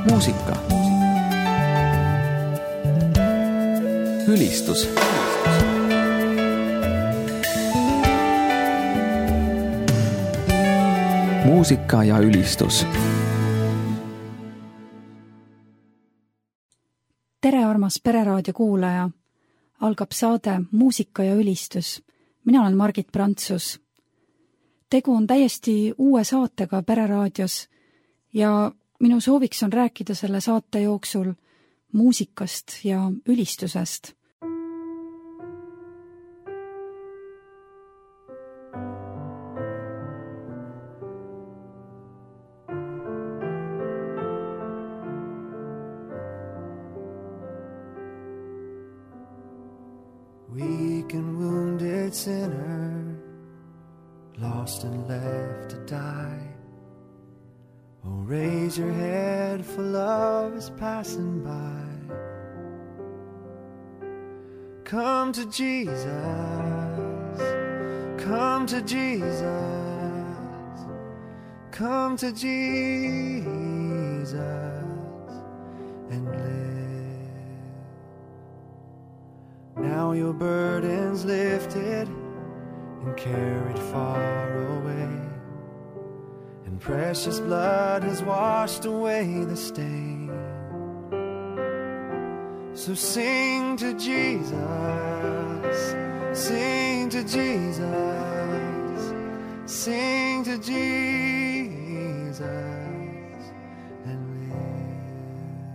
muusika, ülistus, muusika ja ülistus. Tere, armas Pereraadio kuulaja! Algab saade Muusika ja ülistus. Mina olen Margit Prantsus. Tegu on täiesti uue saatega Pereraadios ja minu sooviks on rääkida selle saate jooksul muusikast ja ülistusest. Weak and wounded sinner, lost and left to die. Oh, raise your head, for love is passing by. Come to Jesus, come to Jesus, come to Jesus and live. Now your burden's lifted and carried far away, and precious blood has washed away the stain. So sing to Jesus, sing to Jesus, sing to Jesus and live.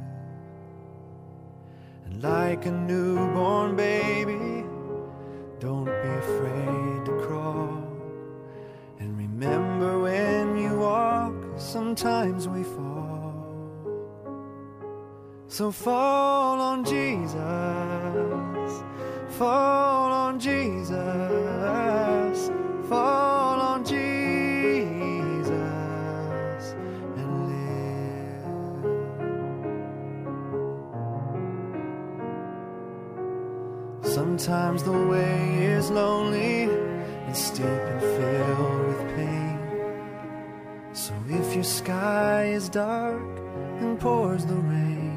And like a newborn baby, don't be afraid to crawl. And remember, when you walk, sometimes we fall. So fall on Jesus, fall on Jesus, fall on Jesus and live. Sometimes the way is lonely and steep and filled with pain. So if your sky is dark and pours the rain,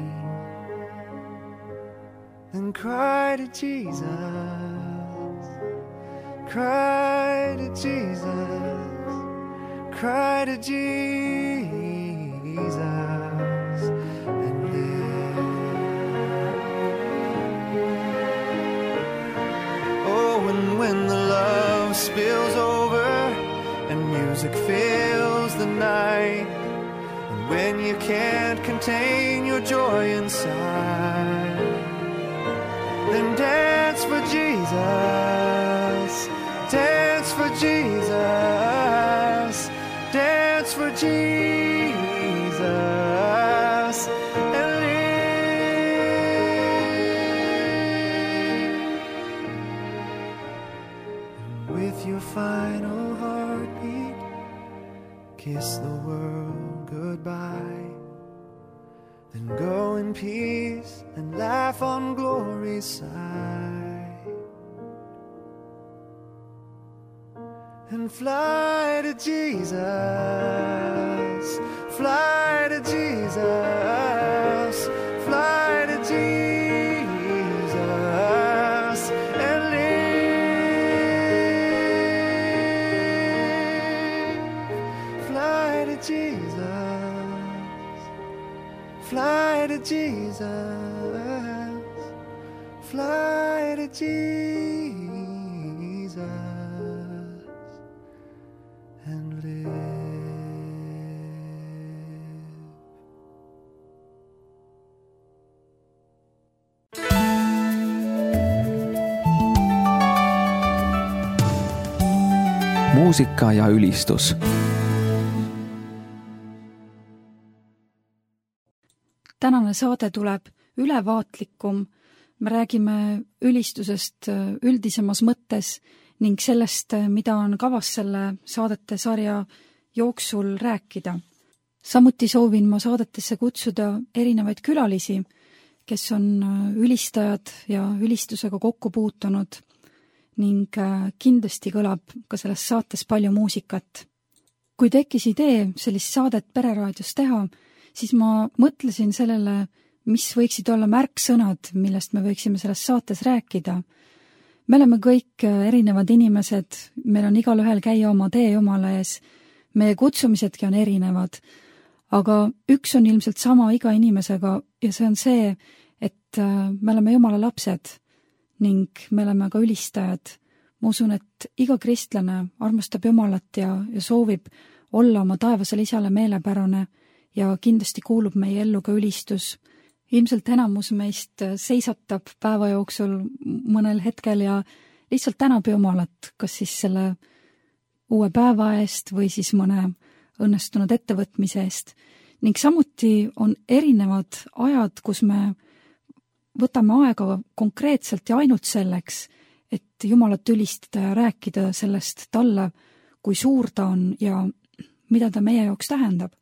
then cry to Jesus, cry to Jesus, cry to Jesus and live. Oh, and when the love spills over and music fills the night, and when you can't contain your joy inside, then dance for Jesus, dance for Jesus, dance for Jesus and live. And with your final heartbeat, kiss the world goodbye. Then go in peace and laugh on glory's side, and fly to Jesus, fly to Jesus, fly to Jesus and live. Fly to Jesus, fly to Jesus, fly to Jesus and live. Muusika ja ülistus. Tänane saade tuleb ülevaatlikum. Me räägime ülistusest üldisemas mõttes ning sellest, mida on kavas selle saadete sarja jooksul rääkida. Samuti soovin ma saadetesse kutsuda erinevaid külalisi, kes on ülistajad ja ülistusega kokku puutunud ning kindlasti kõlab ka selles saates palju muusikat. Kui tekkis idee sellist saadet Pereraadios teha, siis ma mõtlesin sellele, mis võiksid olla märksõnad, millest me võiksime selles saates rääkida. Me oleme kõik erinevad inimesed, meil on igalühel käia oma tee Jumala ees, meie kutsumisedki on erinevad, aga üks on ilmselt sama iga inimesega ja see on see, et me oleme Jumala lapsed ning me oleme ka ülistajad. Ma usun, et iga kristlane armastab Jumalat ja soovib olla oma taevasele isale meelepärane ja kindlasti kuulub meie ellu ka ülistus. Ilmselt enamus meist seisatab päeva jooksul mõnel hetkel ja lihtsalt tänab Jumalat, kas siis selle uue päeva eest või siis mõne õnnestunud ettevõtmise eest. Ning samuti on erinevad ajad, kus me võtame aega konkreetselt ja ainult selleks, et Jumalat ülistada ja rääkida sellest talle, kui suur ta on ja mida ta meie jaoks tähendab.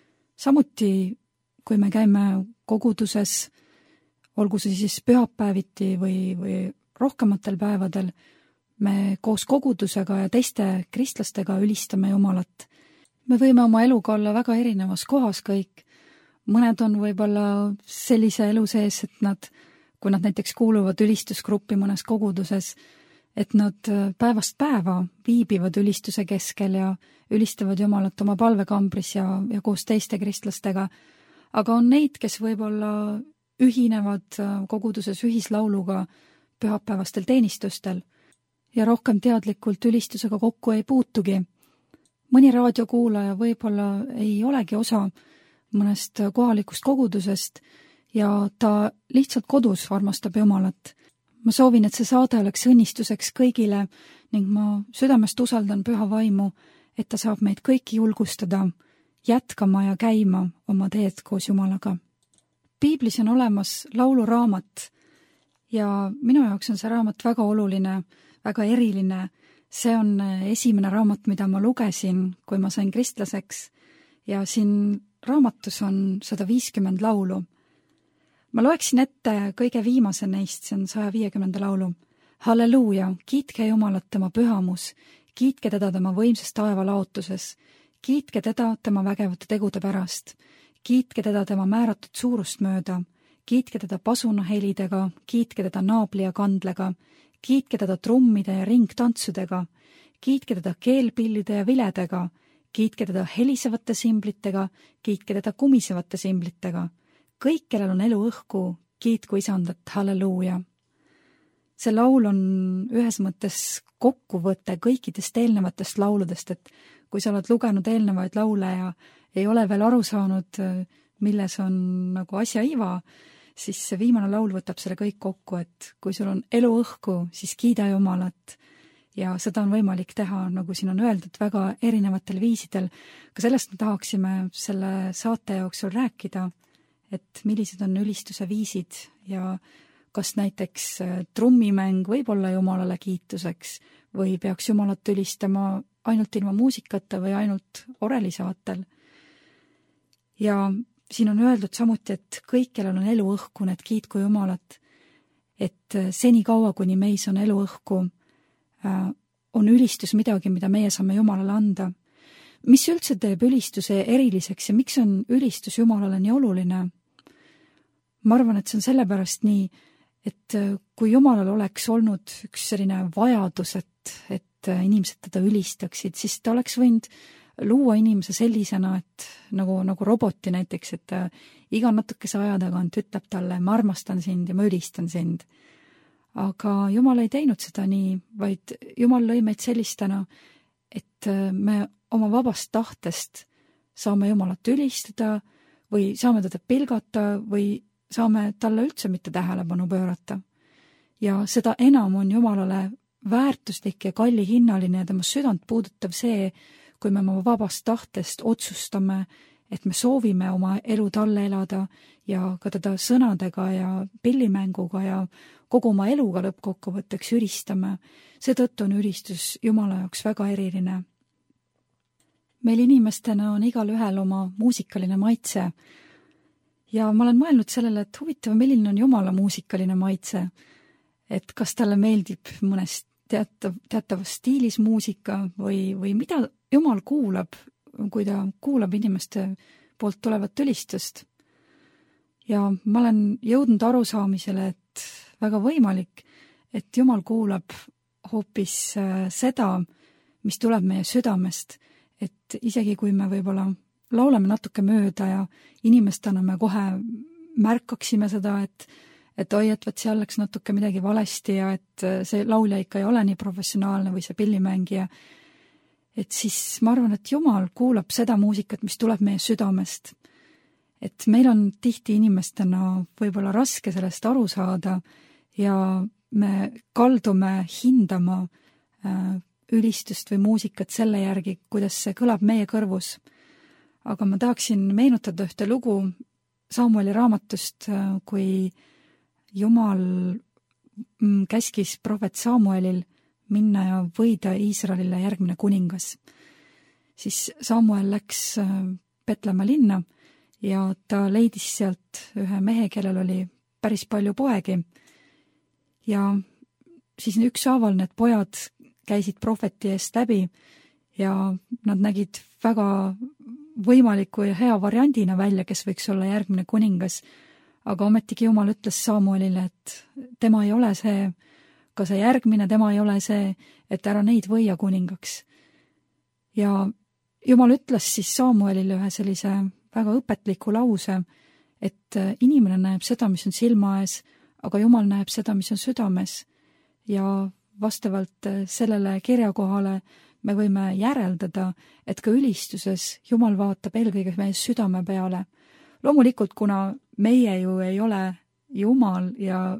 Samuti, kui me käime koguduses, olgu see siis pühapäeviti või rohkematel päevadel, me koos kogudusega ja teiste kristlastega ülistame Jumalat. Me võime oma eluga olla väga erinevas kohas kõik. Mõned on võib-olla sellise elu sees, et kui nad näiteks kuuluvad ülistusgruppi mõnes koguduses, et nad päevast päeva viibivad ülistuse keskel ja ülistavad Jumalat oma palvekambris ja koos teiste kristlastega. Aga on neid, kes võib-olla ühinevad koguduses ühislauluga pühapäevastel teenistustel ja rohkem teadlikult ülistusega kokku ei puutugi. Mõni raadiokuulaja võib-olla ei olegi osa mõnest kohalikust kogudusest ja ta lihtsalt kodus armastab Jumalat. Ma soovin, et see saade oleks õnnistuseks kõigile ning ma südamest usaldan püha vaimu, et ta saab meid kõiki julgustada, jätkama ja käima oma teed koos Jumalaga. Piiblis on olemas lauluraamat ja minu jaoks on see raamat väga oluline, väga eriline. See on esimene raamat, mida ma lugesin, kui ma sain kristlaseks ja siin raamatus on 150 laulu. Ma loeksin ette kõige viimase neist, see on 150. laulu. Halleluuja, kiitke Jumalat tema pühamus, kiitke teda tema võimsas taeva laotuses, kiitke teda tema vägevate tegude pärast, kiitke teda tema määratud suurust mööda, kiitke teda pasuna helidega, kiitke teda naabli ja kandlega, kiitke teda trummide ja ringtantsudega, kiitke teda keelpillide ja viledega, kiitke teda helisevate simblitega, kiitke teda kumisevate simblitega. Kõik, kellel on elu õhku, kiitku isandat, halleluuja. See laul on ühes mõttes kokkuvõte kõikidest eelnevatest lauludest, et kui sa oled lugenud eelnevaid laule ja ei ole veel aru saanud, milles on nagu asja iva, siis see viimane laul võtab selle kõik kokku, et kui sul on elu õhku, siis kiida Jumalat. Ja seda on võimalik teha, nagu siin on öeldud, väga erinevatel viisidel. Ka sellest me tahaksime selle saate jooksul rääkida, et millised on ülistuse viisid ja kas näiteks trummimäng võib olla Jumalale kiituseks või peaks Jumalat ülistama ainult ilma muusikata või ainult orelisavatel. Ja siin on öeldud samuti, et kõik, kellel on elu õhku, need kiitku Jumalat, et seni kaua, kuni meis on elu õhku, on ülistus midagi, mida meie saame Jumalale anda. Mis üldse teeb ülistuse eriliseks ja miks on ülistus Jumalale nii oluline? Ma arvan, et see on sellepärast nii, et kui Jumalal oleks olnud üks selline vajadus, et inimesed teda ülistaksid, siis ta oleks võinud luua inimese sellisena, et nagu roboti näiteks, et iga natukese aja tagant ütleb talle, ma armastan sind ja ma ülistan sind. Aga Jumal ei teinud seda nii, vaid Jumal lõi meid sellistena, et me oma vabast tahtest saame Jumalat ülistada või saame teda pilgata või saame talle üldse mitte tähelepanu pöörata. Ja seda enam on Jumalale väärtuslik ja kallihinnaline ja tema südant puudutav see, kui me oma vabast tahtest otsustame, et me soovime oma elu talle elada ja ka teda sõnadega ja pillimänguga ja kogu oma eluga lõppkokkuvõtteks ülistame. Seetõttu on ülistus Jumala jaoks väga eriline. Meil inimestena on igal ühel oma muusikaline maitse ja ma olen mõelnud sellele, et huvitav, milline on Jumala muusikaline maitse, et kas talle meeldib mõnest teatavas stiilis muusika või mida Jumal kuulab, kui ta kuulab inimeste poolt tulevat ülistust. Ja ma olen jõudnud arusaamisele, et väga võimalik, et Jumal kuulab hoopis seda, mis tuleb meie südamest, et isegi kui me võib-olla laulame natuke mööda ja inimestena me kohe märkaksime seda, et oi, et seal läks natuke midagi valesti ja et see laulja ikka ei ole nii professionaalne või see pillimängija, et siis ma arvan, et Jumal kuulab seda muusikat, mis tuleb meie südamest. Et meil on tihti inimestena võib-olla raske sellest aru saada ja me kaldume hindama ülistust või muusikat selle järgi, kuidas see kõlab meie kõrvus. Aga ma tahaksin meenutada ühte lugu Samueli raamatust, kui Jumal käskis prohvet Samuelil minna ja võida Iisraelile järgmine kuningas. Siis Samuel läks Petlemma linna ja ta leidis sealt ühe mehe, kellel oli päris palju poegi. Ja siis ükshaaval need pojad käisid prohveti eest läbi ja nad nägid väga võimaliku ja hea variandina välja, kes võiks olla järgmine kuningas. Aga ometigi Jumal ütles Samuelile, et tema ei ole see, ka see järgmine, tema ei ole see, et ära neid võia kuningaks. Ja Jumal ütles siis Samuelile ühe sellise väga õpetliku lause, et inimene näeb seda, mis on silma ees, aga Jumal näeb seda, mis on südames. Ja vastavalt sellele kirjakohale me võime järeldada, et ka ülistuses Jumal vaatab eelkõige meie südame peale. Loomulikult, kuna meie ju ei ole Jumal ja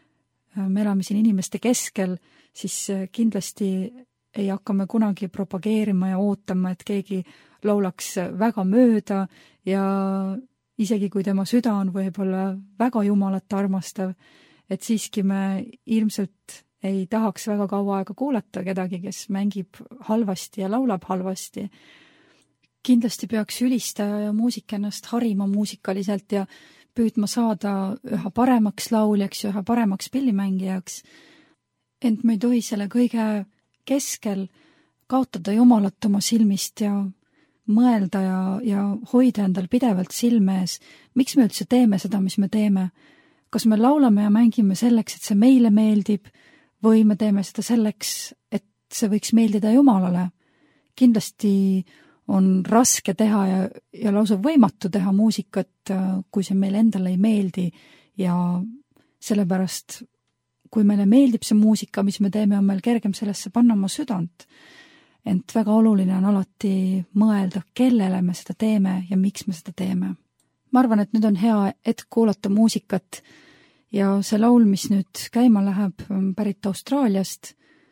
me elame siin inimeste keskel, siis kindlasti ei hakka me kunagi propageerima ja ootama, et keegi laulaks väga mööda ja isegi kui tema süda on võib-olla väga Jumalat armastav, et siiski me ilmselt ei tahaks väga kaua aega kuulata kedagi, kes mängib halvasti ja laulab halvasti. Kindlasti peaks ülistaja ja muusik ennast harima muusikaliselt ja püüdma saada üha paremaks lauljaks ja üha paremaks pillimängijaks. Ent me ei tohi selle kõige keskel kaotada Jumalat oma silmist ja mõelda ja hoida endal pidevalt silme ees. Miks me üldse teeme seda, mis me teeme? Kas me laulame ja mängime selleks, et see meile meeldib või me teeme seda selleks, et see võiks meeldida Jumalale? Kindlasti on raske teha ja lausa võimatu teha muusikat, kui see meile endale ei meeldi ja sellepärast, kui meile meeldib see muusika, mis me teeme, on meil kergem sellesse panna oma südant. Ent väga oluline on alati mõelda, kellele me seda teeme ja miks me seda teeme. Ma arvan, et nüüd on hea hetk kuulata muusikat ja see laul, mis nüüd käima läheb, pärit Austraaliast,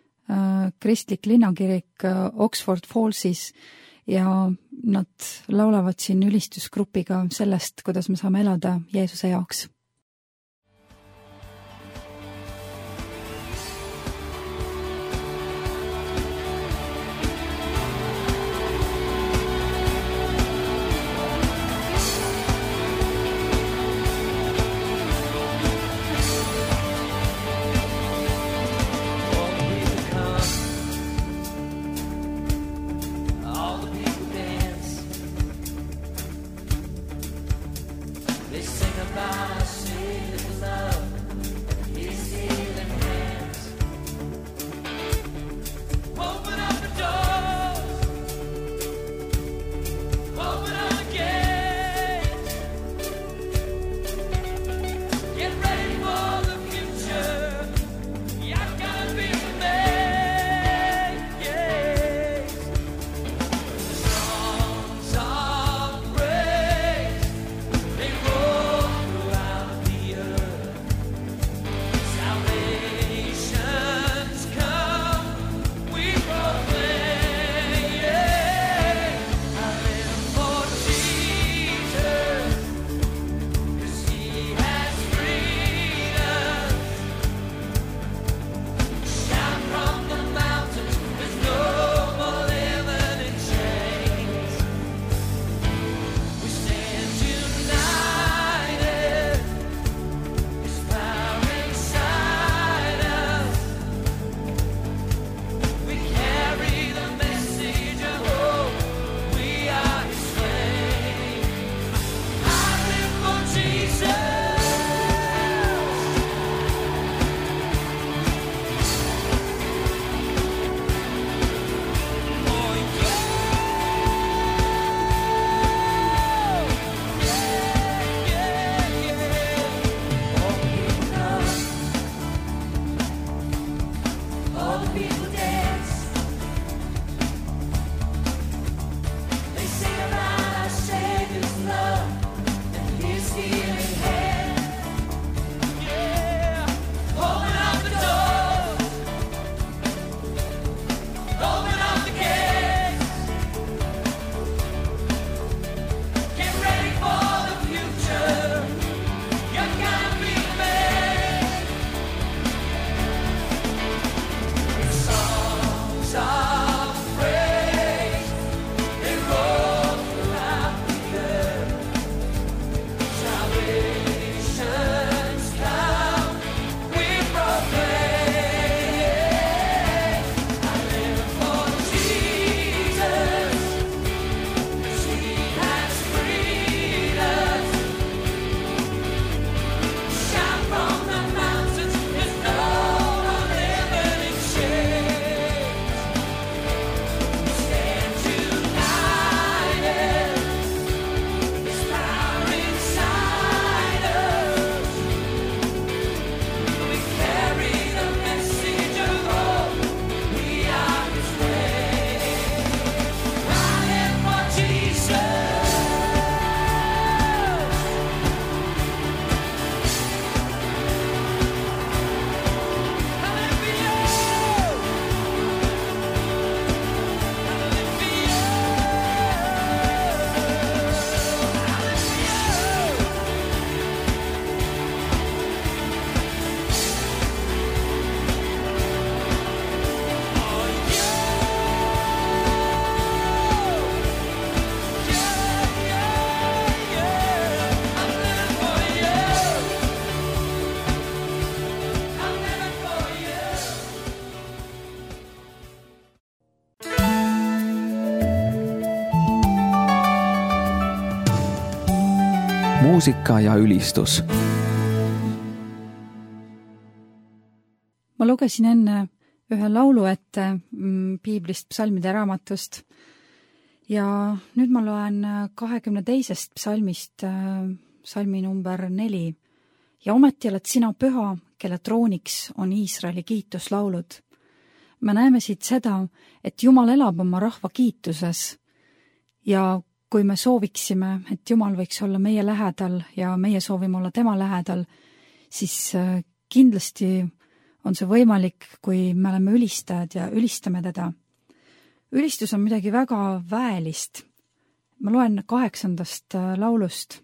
kristlik linnakirik Oxford Fallsis ja nad laulavad siin ülistusgrupiga sellest, kuidas me saame elada Jeesuse jaoks. They sing about muusika ja ülistus. Ma lugesin enne ühe laulu ette piiblist psalmide raamatust ja nüüd ma loen 22. psalmist psalmi number 4. Ja ometi oled sina püha, kelle trooniks on Iisraeli kiituslaulud. Me näeme siit seda, et Jumal elab oma rahva kiituses ja kui me sooviksime, et Jumal võiks olla meie lähedal ja meie soovime olla tema lähedal, siis kindlasti on see võimalik, kui me oleme ülistajad ja ülistame teda. Ülistus on midagi väga väelist. Ma loen 8. laulust.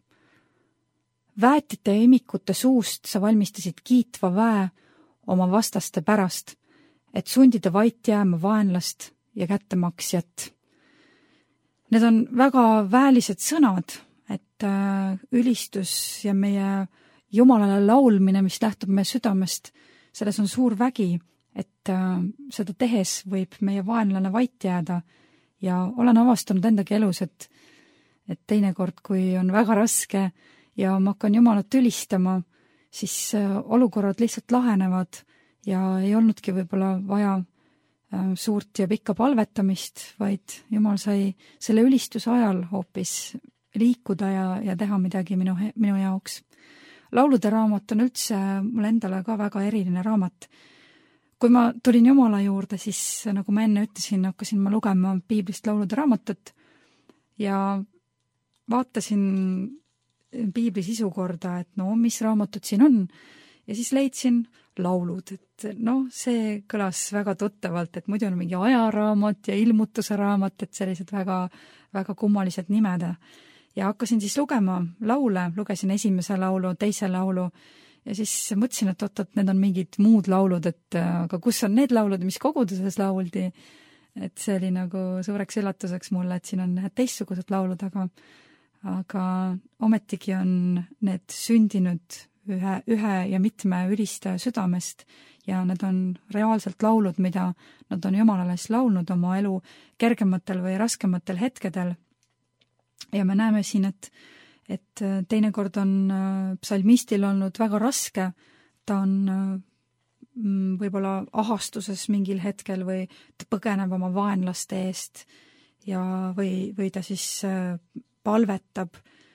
Väetite ja imikute suust sa valmistasid kiitva väe oma vastaste pärast, et sundida vait jääma vaenlast ja kättemaksjat. Need on väga väelised sõnad, et ülistus ja meie Jumalale laulmine, mis lähtub meie südamest, selles on suur vägi, et seda tehes võib meie vaenlane vait jääda ja olen avastanud endagi elus, et teinekord, kui on väga raske ja ma hakkan Jumalat ülistama, siis olukorrad lihtsalt lahenevad ja ei olnudki võib-olla vaja suurt ja pikka palvetamist, vaid Jumal sai selle ülistuse ajal hoopis liikuda ja teha midagi minu jaoks. Laulude raamat on üldse mulle endale ka väga eriline raamat. Kui ma tulin Jumala juurde, siis nagu ma enne ütlesin, hakkasin ma lugema piiblist laulude raamatut ja vaatasin piibli sisu korda, et no mis raamatud siin on ja siis leidsin laulud, et see kõlas väga tuttavalt, et muidu on mingi ajaraamat ja ilmutuse raamat, et sellised väga, väga kummalised nimed. Ja hakkasin siis lugema laule, lugesin esimese laulu, teise laulu ja siis mõtlesin, et need on mingid muud laulud, et aga kus on need laulud, mis koguduses lauldi, et see oli nagu suureks üllatuseks mulle, et siin on teistsugused laulud, aga ometigi on need sündinud ühe ja mitme ülistaja südamest ja need on reaalselt laulud, mida nad on Jumalale laulnud oma elu kergematel või raskematel hetkedel. Ja me näeme siin, et teinekord on psalmistil olnud väga raske, ta on võib-olla ahastuses mingil hetkel või ta põgeneb oma vaenlaste eest või ta siis palvetab.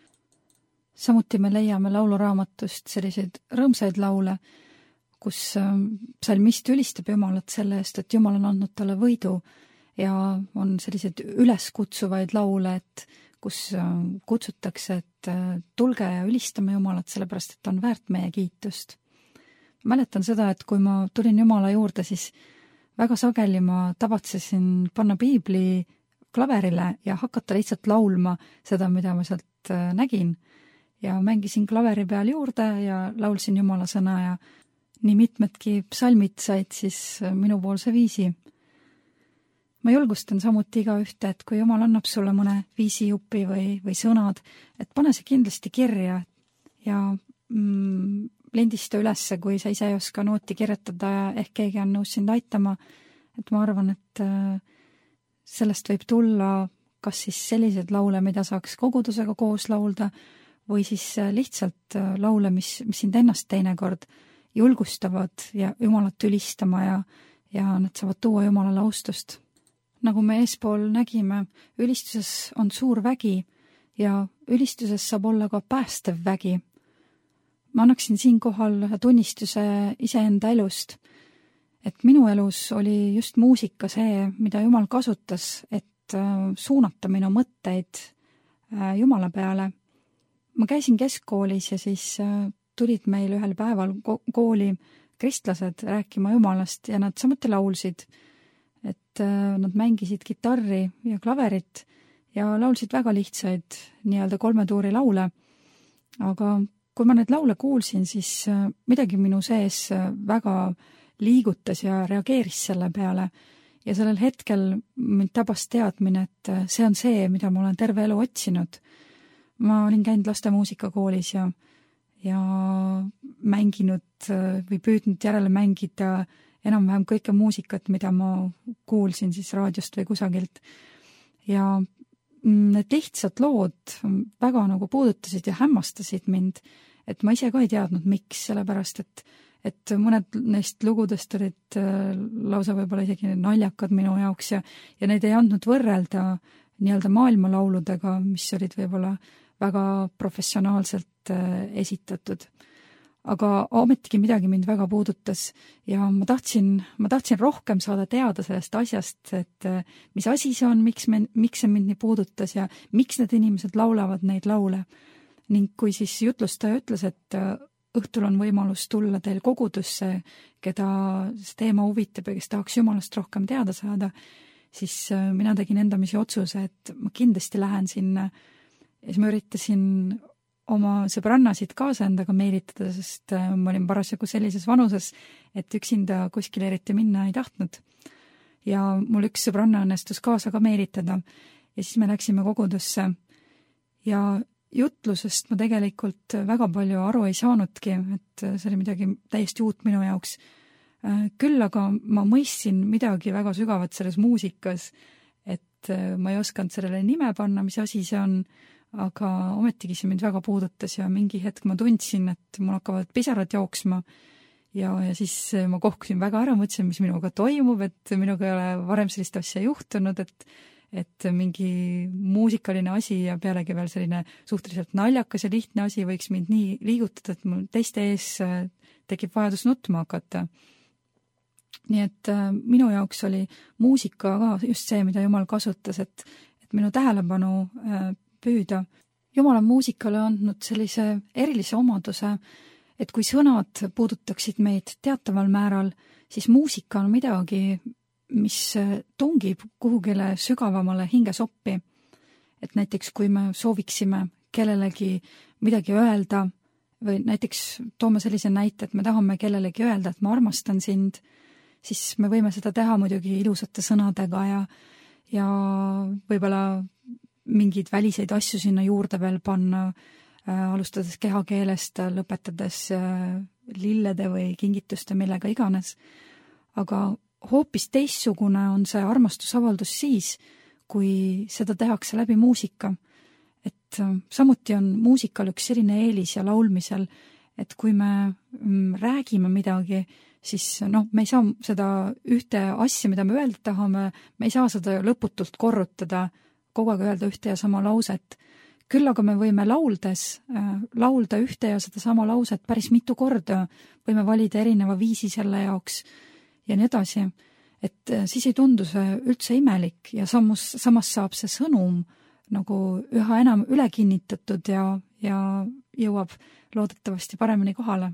Samuti me leiame lauluraamatust selliseid rõõmsaid laule, kus psalmist ülistab Jumalat selle eest, et Jumal on andnud talle võidu ja on selliseid üleskutsuvaid laule, et kus kutsutakse, et tulge ja ülistame Jumalat, sellepärast, et on väärt meie kiitust. Mäletan seda, et kui ma tulin Jumala juurde, siis väga sageli ma tavatsesin panna piibli klaverile ja hakata lihtsalt laulma seda, mida ma sealt nägin. Ja mängisin klaveri peal juurde ja laulsin Jumala sõna ja nii mitmedki psalmid said siis minupoolse viisi. Ma julgustan samuti iga ühte, et kui Jumal annab sulle mõne viisijupi või sõnad, et pane see kindlasti kirja ja lindista ülesse, kui sa ise ei oska nooti kirjutada ja ehk keegi on nõus sind aitama. Et ma arvan, et sellest võib tulla kas siis sellised laule, mida saaks kogudusega koos laulda, või siis lihtsalt laule, mis sind ennast teinekord julgustavad ja Jumalat ülistama ja nad saavad tuua Jumalale austust. Nagu me eespool nägime, ülistuses on suur vägi ja ülistuses saab olla ka päästev vägi. Ma annaksin siinkohal tunnistuse iseenda elust, et minu elus oli just muusika see, mida Jumal kasutas, et suunata minu mõtteid Jumala peale. Ma käisin keskkoolis ja siis tulid meil ühel päeval kooli kristlased rääkima Jumalast ja nad samuti laulsid, et nad mängisid kitarri ja klaverit ja laulsid väga lihtsaid nii-öelda 3 tuuri laule. Aga kui ma need laule kuulsin, siis midagi minu sees väga liigutas ja reageeris selle peale ja sellel hetkel mind tabas teadmine, et see on see, mida ma olen terve elu otsinud. Ma olin käinud lastemuusikakoolis ja mänginud või püüdnud järele mängida enam-vähem kõike muusikat, mida ma kuulsin siis raadiost või kusagilt. Ja need lihtsad lood väga nagu puudutasid ja hämmastasid mind, et ma ise ka ei teadnud, miks, sellepärast et mõned neist lugudest olid lausa võib-olla isegi naljakad minu jaoks ja neid ei andnud võrrelda nii-öelda maailmalauludega, mis olid võib-olla väga professionaalselt esitatud. Aga ometigi midagi mind väga puudutas ja ma tahtsin rohkem saada teada sellest asjast, et mis asi see on, miks see mind nii puudutas ja miks need inimesed laulavad neid laule. Ning kui siis jutlustaja ütles, et õhtul on võimalus tulla teil kogudusse, keda see teema huvitab ja kes tahaks Jumalast rohkem teada saada, siis mina tegin endamisi otsuse, et ma kindlasti lähen sinna ja siis ma üritasin oma sõbrannasid kaasa endaga meelitada, sest ma olin parasjagu sellises vanuses, et üksinda kuskile eriti minna ei tahtnud. Ja mul üks sõbranna õnnestus kaasa ka meelitada ja siis me läksime kogudusse ja jutlusest ma tegelikult väga palju aru ei saanudki, et see oli midagi täiesti uut minu jaoks. Küll aga ma mõistsin midagi väga sügavat selles muusikas, et ma ei osanud sellele nime panna, mis asi see on, aga ometigi see mind väga puudutas ja mingi hetk ma tundsin, et mul hakkavad pisarad jooksma ja siis ma kohkusin väga ära, mõtlesin, mis minuga toimub, et minuga ei ole varem sellist asja juhtunud, et mingi muusikaline asi ja pealegi veel selline suhteliselt naljakas ja lihtne asi võiks mind nii liigutada, et mul teiste ees tekib vajadus nutma hakata. Nii et minu jaoks oli muusika ka just see, mida Jumal kasutas, et minu tähelepanu püüda. Jumal on muusikale andnud sellise erilise omaduse, et kui sõnad puudutaksid meid teataval määral, siis muusika on midagi, mis tungib kuhugile sügavamale hingesoppi. Et näiteks kui me sooviksime kellelegi midagi öelda või näiteks toome sellise näite, et me tahame kellelegi öelda, et ma armastan sind, siis me võime seda teha muidugi ilusate sõnadega ja võib-olla mingeid väliseid asju sinna juurde veel panna, alustades kehakeelest, lõpetades lillede või kingituste, millega iganes. Aga hoopis teistsugune on see armastusavaldus siis, kui seda tehakse läbi muusika. Et samuti on muusikal üks selline eelis ja laulmisel, et kui me räägime midagi, siis me ei saa seda ühte asja, mida me öelda tahame, me ei saa seda lõputult korrutada, kogu aeg öelda ühte ja sama lauset. Küll aga me võime laulda ühte ja seda sama lauset päris mitu korda, võime valida erineva viisi selle jaoks ja nii edasi. Et siis ei tundu see üldse imelik ja samas saab see sõnum nagu üha enam üle kinnitatud ja jõuab loodetavasti paremini kohale.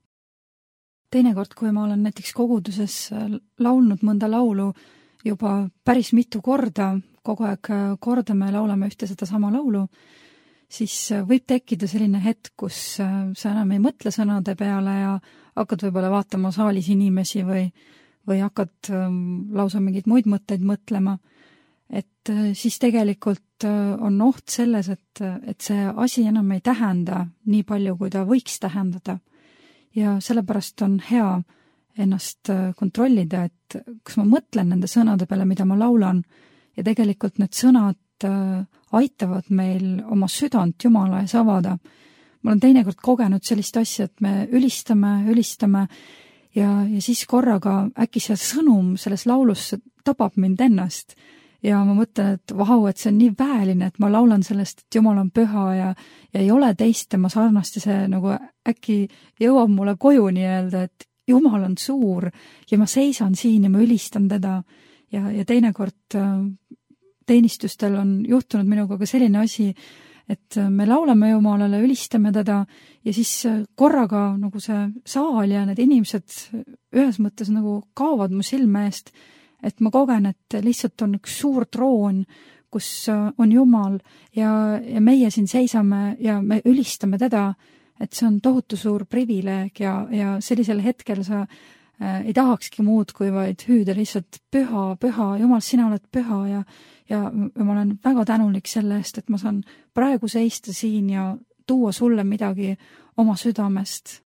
Teinekord, kui ma olen näiteks koguduses laulnud mõnda laulu juba päris mitu korda, kogu aeg kordame ja laulame ühte seda sama laulu, siis võib tekkida selline hetk, kus sa enam ei mõtle sõnade peale ja hakkad võib-olla vaatama saalis inimesi või hakkad lausa mingeid muid mõtteid mõtlema. Et siis tegelikult on oht selles, et see asi enam ei tähenda nii palju, kui ta võiks tähendada. Ja sellepärast on hea ennast kontrollida, et kas ma mõtlen nende sõnade peale, mida ma laulan, ja tegelikult need sõnad aitavad meil oma südant Jumala ees avada. Ma olen teinekord kogenud sellist asja, et me ülistame ja siis korraga äkki see sõnum selles laulus tabab mind ennast. Ja ma mõtlen, et vau, et see on nii väeline, et ma laulan sellest, et Jumal on püha ja ei ole teist tema sarnast ja see nagu äkki jõuab mulle koju nii-öelda, et Jumal on suur ja ma seisan siin ja ma ülistan teda. Ja teinekord teenistustel on juhtunud minuga ka selline asi, et me laulame Jumalale, ülistame teda ja siis korraga nagu see saal ja need inimesed ühes mõttes nagu kaovad mu silme eest, et ma kogen, et lihtsalt on üks suur troon, kus on Jumal ja meie siin seisame ja me ülistame teda, et see on tohutu suur privileeg ja sellisel hetkel sa ei tahakski muud kui vaid hüüda lihtsalt püha, püha, Jumal, sina oled püha ja ma olen väga tänulik selle eest, et ma saan praegu seista siin ja tuua sulle midagi oma südamest.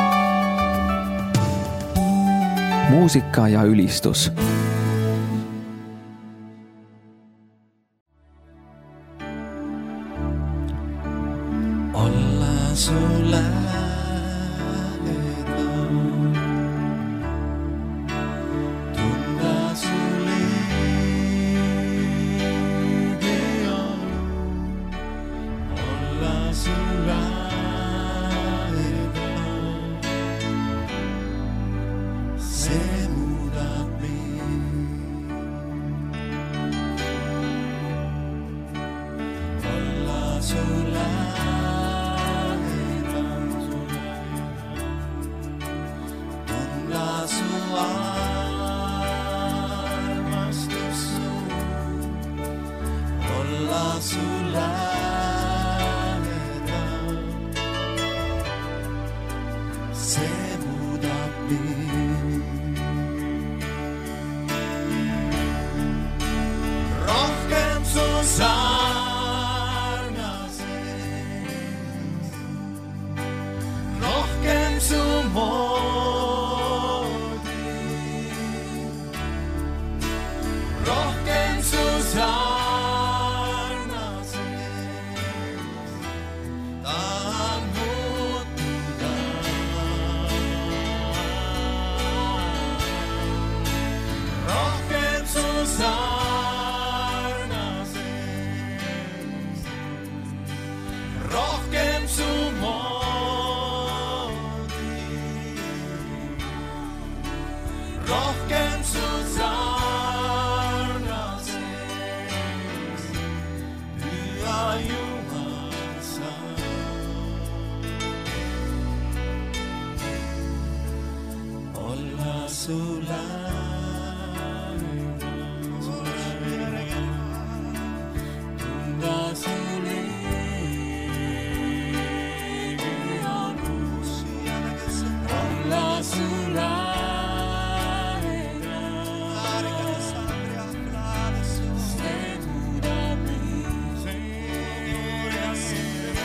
Muusika ja ülistus. su lähedal. Tunda su leegi olu, olla su lähedal. See muudab mind. Olla su lähedal, tunda su armastus suur. Olla su lähedal, see muudab mind. Rohkem su sarnaseks, rohkem su moodi, rohkem su sarnaseks tahan muutuda. Rohkem su sarnaseks, rohkem su moodi, rohkem su sarnaseks, Püha Jumal sa. Olla su tunda su leegi olu, olla su lähedal. See muudab mind. Olla su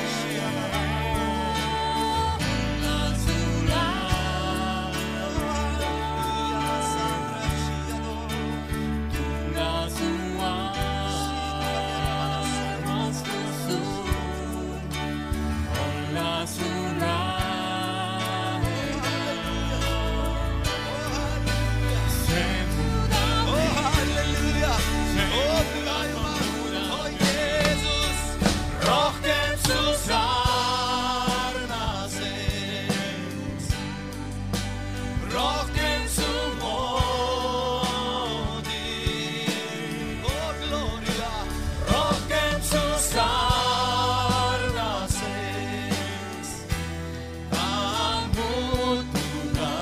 tunda su armastus suur. Olla su lähedal, see muudab mind. Rohkem su sarnaseks, rohkem su moodi, rohkem su sarnaseks tahan muutuda.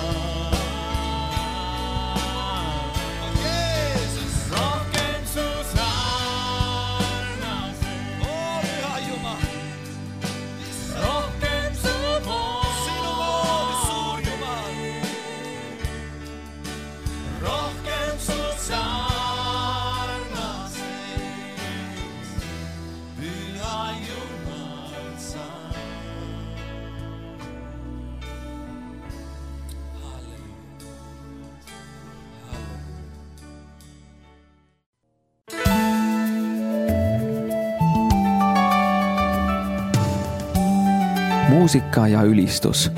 Rohkem su sarnaseks, rohkem su moodi, rohkem su sarnaseks, Püha Jumal sa. muusika ja ülistus.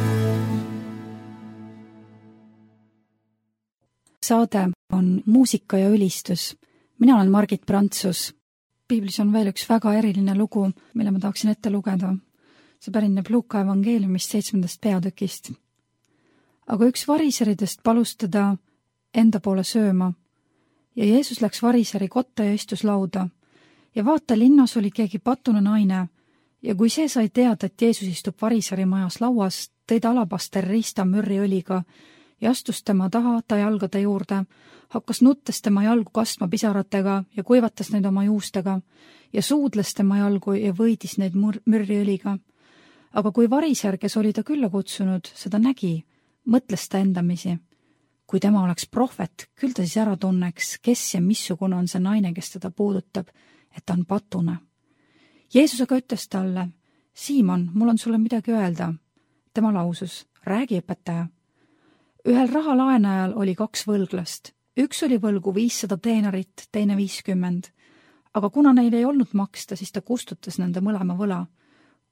Saade on muusika ja ülistus. Mina olen Margit Prantsus. Piiblis on veel üks väga eriline lugu, mille ma tahaksin ette lugeda. See pärineb Luuka evangeeliumist 7. peatükist. Aga üks variseridest palus teda enda poole sööma ja Jeesus läks variseri kotta ja istus lauda. Ja vaata, linnas oli keegi patune naine ja kui see sai teada, et Jeesus istub variseri majas lauas, tõi ta alabaster riista mürriõliga ja astus tema taha ta jalgade juurde, hakkas nuttes tema jalgu kastma pisaratega ja kuivatas neid oma juustega ja suudles tema jalgu ja võidis neid mürriõliga. Aga kui variser, kes oli ta külla kutsunud, seda nägi, mõtles ta endamisi. Kui tema oleks prohvet, küll ta siis ära tunneks, kes ja missugune on see naine, kes teda puudutab, et ta on patune. Jeesus aga ütles talle, Siimon, mul on sulle midagi öelda. Tema lausus, räägi õpetaja. Ühel rahalaenajal oli 2 võlglast. Üks oli võlgu 500 teenorit, teine 50. Aga kuna neil ei olnud maksta, siis ta kustutas nende mõlema võla.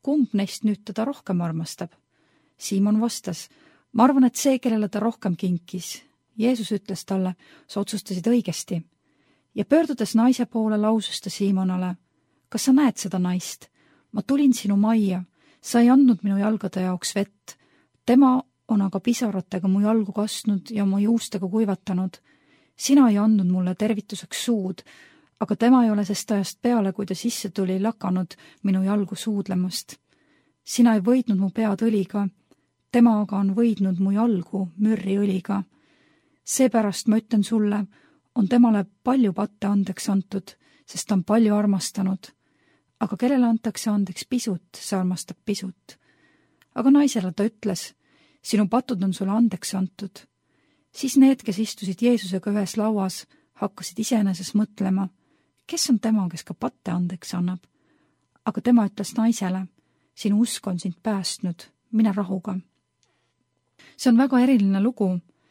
kumb neist nüüd teda rohkem armastab? Siimon vastas, ma arvan, et see, kellele ta rohkem kinkis. Jeesus ütles talle, sa otsustasid õigesti. Ja pöördudes naise poole lausus ta Siimonale, kas sa näed seda naist? Ma tulin sinu majja, sa ei andnud minu jalgade jaoks vett. Tema on aga pisaratega mu jalgu kastnud ja oma juustega kuivatanud. Sina ei andnud mulle tervituseks suud, aga tema ei ole sest ajast peale, kui ta sisse tuli, lakanud minu jalgu suudlemast. Sina ei võidnud mu pead õliga, tema aga on võidnud mu jalgu mürriõliga. Seepärast ma ütlen sulle, on temale palju patte andeks antud, sest ta on palju armastanud. Aga kellele antakse andeks pisut, see armastab pisut. Aga naisele ta ütles, sinu patud on sulle andeks antud. Siis need, kes istusid Jeesusega ühes lauas, hakkasid iseeneses mõtlema, kes on tema, kes ka patte andeks annab. Aga tema ütles naisele, sinu usk on sind päästnud, mine rahuga. See on väga eriline lugu,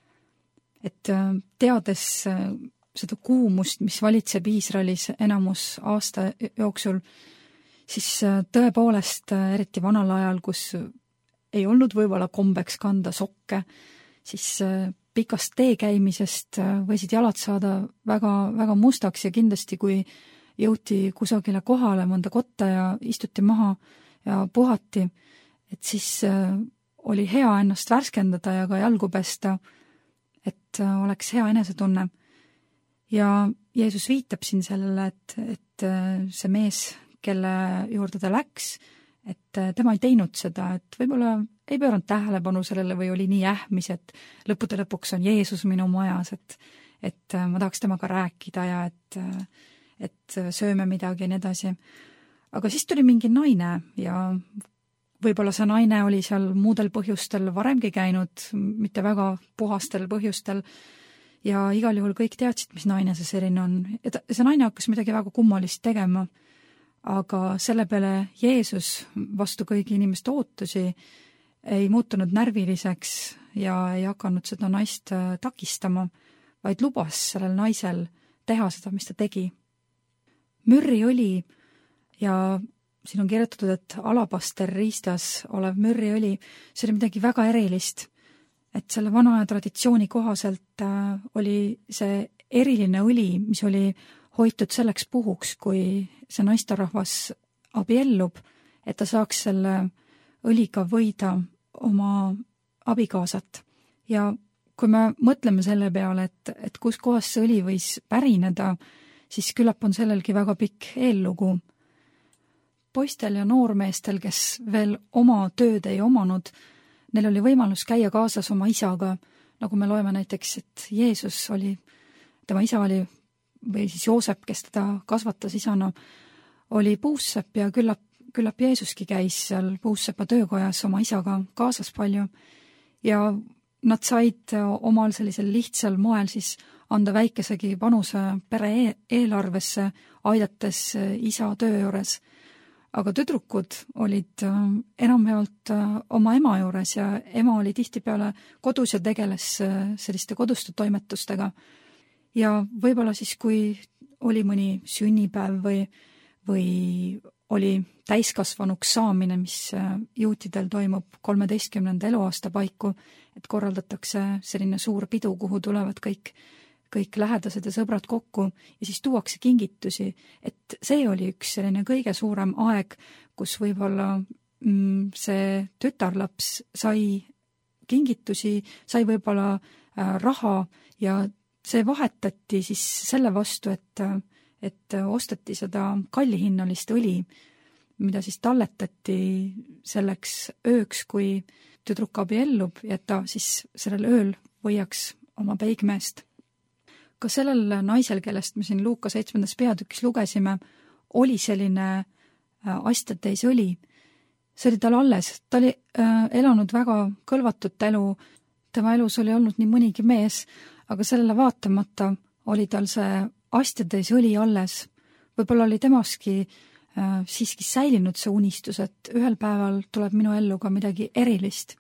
et teades seda kuumust, mis valitseb Iisraelis enamus aasta jooksul, siis tõepoolest, eriti vanal ajal, kus ei olnud võib-olla kombeks kanda sokke, siis pikast tee käimisest võisid jalad saada väga, väga mustaks ja kindlasti, kui jõuti kusagile kohale mõnda kotta ja istuti maha ja puhati, et siis oli hea ennast värskendada ja ka jalgu pesta, et oleks hea enesetunne. Ja Jeesus viitab siin sellele, et see mees, kelle juurde ta läks, et tema ei teinud seda, et võib-olla ei pööranud tähelepanu sellele või oli nii ähmis, et lõppude lõpuks on Jeesus minu majas, et ma tahaks temaga rääkida ja et sööme midagi ja nii edasi. Aga siis tuli mingi naine ja võib-olla see naine oli seal muudel põhjustel varemgi käinud, mitte väga puhastel põhjustel ja igal juhul kõik teadsid, mis naine see selline on. Ja see naine hakkas midagi väga kummalist tegema, aga selle peale Jeesus vastu kõigi inimeste ootusi ei muutunud närviliseks ja ei hakanud seda naist takistama, vaid lubas sellel naisel teha seda, mis ta tegi. Mürriõli ja siin on kirjutatud, et alabasterriistas olev mürriõli, see oli midagi väga erilist, et selle vana traditsiooni kohaselt oli see eriline õli, mis oli hoitud selleks puhuks, kui see naisterahvas abiellub, et ta saaks selle õliga võida oma abikaasat. Ja kui me mõtleme selle peale, et kus kohas see õli võis pärineda, siis küllap on sellelgi väga pikk eellugu. Poistel ja noormeestel, kes veel oma tööd ei omanud, neil oli võimalus käia kaasas oma isaga, nagu me loeme näiteks, et Jeesus oli, tema isa oli, või siis Joosep, kes teda kasvatas isana, oli puussepp ja küllap Jeesuski käis seal puussepa töökojas oma isaga kaasas palju ja nad said omal sellisel lihtsal moel siis anda väikesegi panuse pere eelarvesse, aidates isa töö juures. Aga tüdrukud olid enamjaolt oma ema juures ja ema oli tihtipeale kodus ja tegeles selliste koduste toimetustega. Ja võib-olla siis, kui oli mõni sünnipäev või oli täiskasvanuks saamine, mis juutidel toimub 13. eluaasta paiku, et korraldatakse selline suur pidu, kuhu tulevad kõik lähedased ja sõbrad kokku ja siis tuuakse kingitusi, et see oli üks selline kõige suurem aeg, kus võib-olla see tütarlaps sai kingitusi, sai võib-olla raha ja see vahetati siis selle vastu, et osteti seda kallihinnalist õli, mida siis talletati selleks ööks, kui tüdruk abiellub ja ta siis sellel ööl võiaks oma peigmeest. Ka sellel naisel, kellest me siin Luuka 7. peatükis lugesime, oli selline astjatäis õli. See oli tal alles. Ta oli elanud väga kõlvatut elu. Tema elus oli olnud nii mõnigi mees, aga sellele vaatamata oli tal see astjatäis õli alles. Võib-olla oli temaski siiski säilinud see unistus, et ühel päeval tuleb minu ellu ka midagi erilist.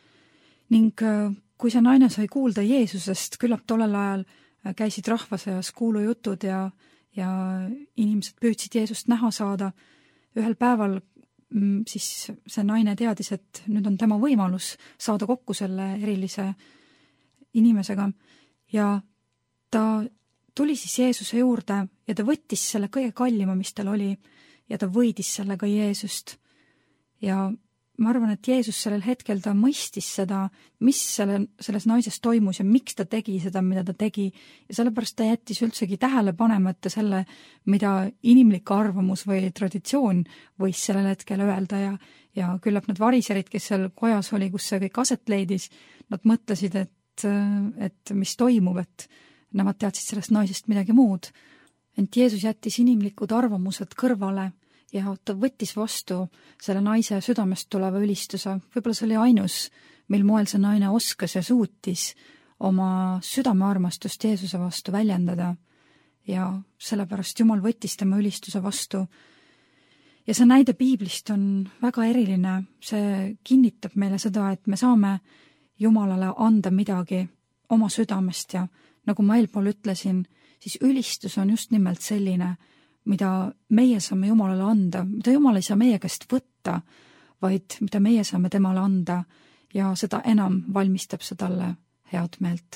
Ning kui see naine sai kuulda Jeesusest, küllap tollel ajal käisid rahva seas kuulujutud ja inimesed püüdsid Jeesust näha saada. Ühel päeval siis see naine teadis, et nüüd on tema võimalus saada kokku selle erilise inimesega ja ta tuli siis Jeesuse juurde ja ta võttis selle kõige kallima, mis tal oli ja ta võidis sellega Jeesust. Ja ma arvan, et Jeesus sellel hetkel ta mõistis seda, mis selles naises toimus ja miks ta tegi seda, mida ta tegi ja sellepärast ta jättis üldsegi tähele panemata selle, mida inimlik arvamus või traditsioon võis sellel hetkel öelda ja küllap need variserid, kes seal kojas oli, kus see kõik aset leidis, nad mõtlesid, et mis toimub, et nemad teadsid sellest naisest midagi muud. Ent Jeesus jättis inimlikud arvamused kõrvale ja ta võttis vastu selle naise südamest tuleva ülistuse. Võib-olla see oli ainus, mil moel see naine oskas ja suutis oma südamearmastust Jeesuse vastu väljendada ja sellepärast Jumal võttis tema ülistuse vastu. Ja see näide piiblist on väga eriline. See kinnitab meile seda, et me saame Jumalale anda midagi oma südamest ja nagu ma eelpool ütlesin, siis ülistus on just nimelt selline, mida meie saame Jumalale anda, mida Jumal ei saa meie käest võtta, vaid mida meie saame temale anda ja seda enam valmistab see talle head meelt.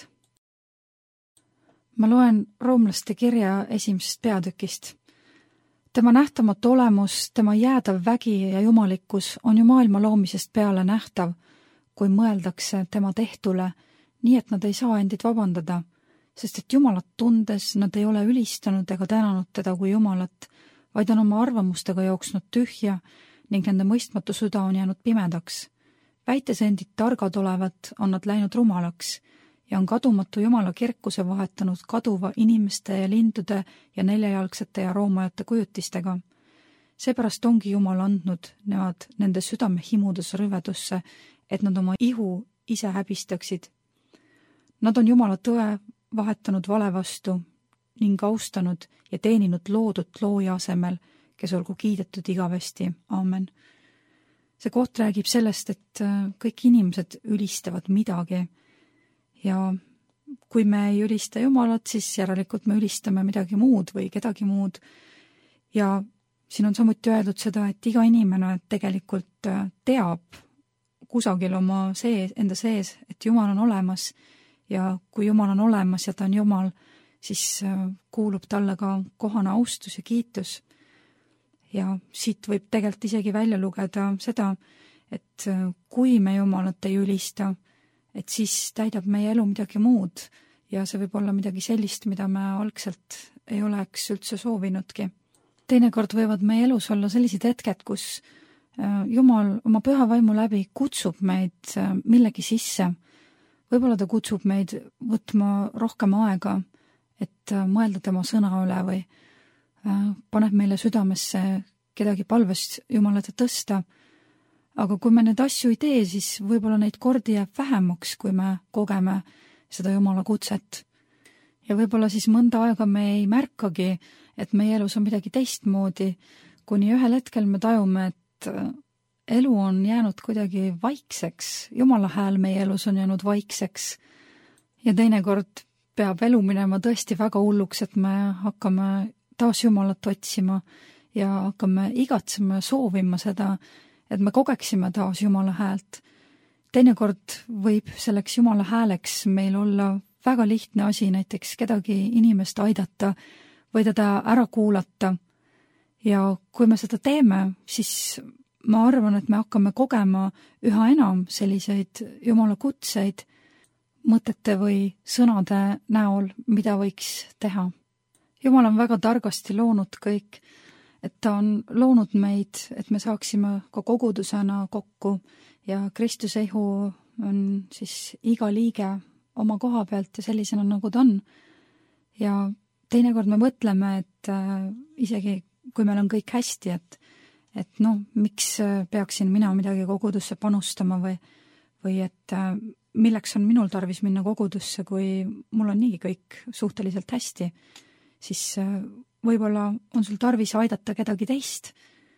Ma loen roomlaste kirja 1. peatükist. Tema nähtamatu olemus, tema jäädav vägi ja jumalikkus on ju maailma loomisest peale nähtav, kui mõeldakse tema tehtule, nii et nad ei saa endid vabandada, sest et Jumalat tundes nad ei ole ülistanud ega tänanud teda kui Jumalat, vaid on oma arvamustega jooksnud tühja ning nende mõistmatu süda on jäänud pimedaks. Väites endid targad olevat, on nad läinud rumalaks ja on kadumatu Jumala kirkuse vahetanud kaduva inimeste ja lindude ja neljajalgsete ja roomajate kujutistega. Seepärast ongi Jumal andnud nemad nende südame himudes rüvedusse, et nad oma ihu ise häbistaksid. Nad on Jumala tõe vahetanud vale vastu ning austanud ja teeninud loodut looja asemel, kes olgu kiidetud igavesti. Aamen. See koht räägib sellest, et kõik inimesed ülistavad midagi ja kui me ei ülista Jumalat, siis järelikult me ülistame midagi muud või kedagi muud. Ja siin on samuti öeldud seda, et iga inimene tegelikult teab kusagil oma enda sees, et Jumal on olemas ja kui Jumal on olemas ja ta on Jumal, siis kuulub talle ka kohane austus ja kiitus. Ja siit võib tegelikult isegi välja lugeda seda, et kui me Jumalat ei ülista, et siis täidab meie elu midagi muud ja see võib olla midagi sellist, mida me algselt ei oleks üldse soovinudki. Teinekord võivad meie elus olla sellised hetked, kus Jumal oma püha vaimu läbi kutsub meid millegi sisse. Võib-olla ta kutsub meid võtma rohkem aega, et mõelda tema sõna üle või paneb meile südamesse kedagi palvest Jumalale tõsta. Aga kui me need asju ei tee, siis võib-olla neid kordi jääb vähemaks, kui me kogeme seda Jumala kutset. Ja võib-olla siis mõnda aega me ei märkagi, et meie elus on midagi teistmoodi, kuni ühel hetkel me tajume, et elu on jäänud kuidagi vaikseks, Jumala hääl meie elus on jäänud vaikseks ja teinekord peab elu minema tõesti väga hulluks, et me hakkame taas Jumalat otsima ja hakkame igatsema ja soovima seda, et me kogeksime taas Jumala häält. Teinekord võib selleks Jumala hääleks meil olla väga lihtne asi, näiteks kedagi inimest aidata või teda ära kuulata ja kui me seda teeme, siis ma arvan, et me hakkame kogema üha enam selliseid Jumala kutseid mõtete või sõnade näol, mida võiks teha. Jumal on väga targasti loonud kõik, et ta on loonud meid, et me saaksime ka kogudusena kokku ja Kristuse ihu on siis iga liige oma koha pealt ja sellisena, nagu ta on. Ja teinekord me mõtleme, et isegi kui meil on kõik hästi, et miks peaksin mina midagi kogudusse panustama või et milleks on minul tarvis minna kogudusse, kui mul on niigi kõik suhteliselt hästi, siis võib-olla on sul tarvis aidata kedagi teist.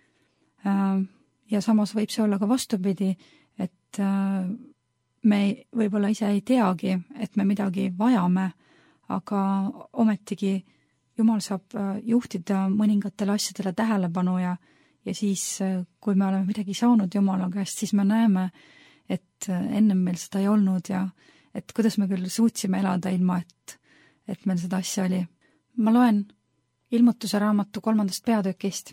Ja samas võib see olla ka vastupidi, et me võib-olla ise ei teagi, et me midagi vajame, aga ometigi Jumal saab juhtida mõningatele asjadele tähelepanu ja ja siis, kui me oleme midagi saanud Jumala käest, siis me näeme, et ennem meil seda ei olnud ja et kuidas me küll suutsime elada ilma, et meil seda asja oli. Ma loen Ilmutuse raamatu 3. peatükist.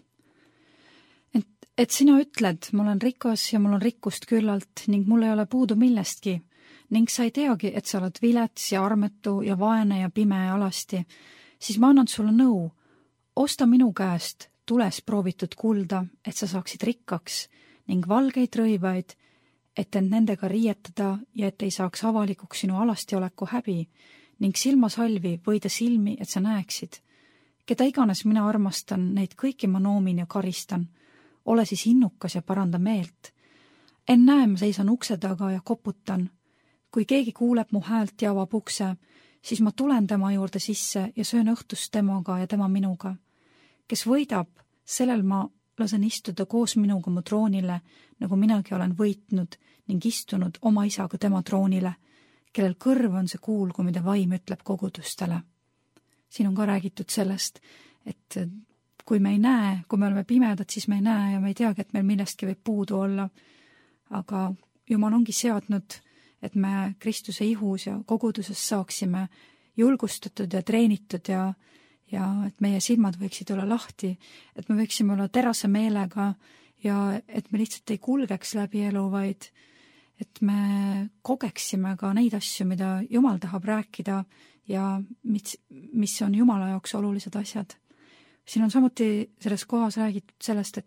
Et sina ütled, mul on rikas ja mul on rikkust küllalt ning mul ei ole puudu millestki ning sa ei teagi, et sa oled vilets ja armetu ja vaene ja pime ja alasti, siis ma annan sulle nõu. Osta minu käest tules proovitud kulda, et sa saaksid rikkaks ning valgeid rõivaid, et end nendega riietada ja et ei saaks avalikuks sinu alastioleku häbi ning silmasalvi võida silmi, et sa näeksid. Keda iganes mina armastan, neid kõiki ma noomin ja karistan. Ole siis innukas ja paranda meelt. Ennäe, ma seisan ukse taga ja koputan. Kui keegi kuuleb mu häält ja avab ukse, siis ma tulen tema juurde sisse ja söön õhtust temaga ja tema minuga. Kes võidab, sellel ma lasen istuda koos minuga mu troonile, nagu minagi olen võitnud ning istunud oma isaga tema troonile, kellel kõrv on see kuulgu, mida vaim ütleb kogudustele. Siin on ka räägitud sellest, et kui me ei näe, kui me oleme pimedad, siis me ei näe ja me ei teagi, et meil millestki võib puudu olla. Aga Jumal ongi seadnud, et me Kristuse ihus ja koguduses saaksime julgustatud ja treenitud ja et meie silmad võiksid olla lahti, et me võiksime olla terase meelega ja et me lihtsalt ei kulgeks läbi elu, vaid et me kogeksime ka neid asju, mida Jumal tahab rääkida ja mis on Jumala jaoks olulised asjad. Siin on samuti selles kohas räägitud sellest,